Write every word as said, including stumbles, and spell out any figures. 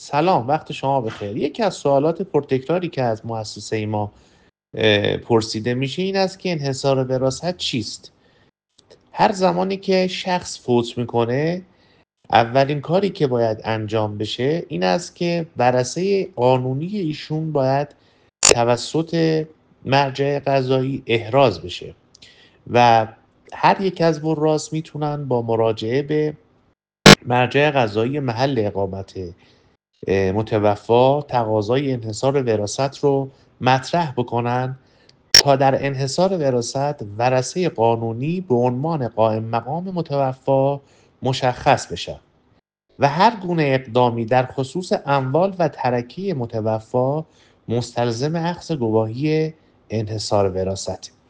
سلام، وقت شما بخیر. یکی از سوالات پرتکراری که از مؤسسه ما اه، پرسیده میشه این است که انحصار وراثت چیست؟ هر زمانی که شخص فوت میکنه اولین کاری که باید انجام بشه این است که ورثه قانونی ایشون باید توسط مرجع قضایی احراز بشه و هر یک از وراث میتونن با مراجعه به مرجع قضایی محل اقامت متوفا تقاضای انحصار وراثت رو مطرح بکنن تا در انحصار وراثت ورثه قانونی به عنوان قائم مقام متوفا مشخص بشه و هر گونه اقدامی در خصوص اموال و ترکه متوفا مستلزم اخذ گواهی انحصار وراثت.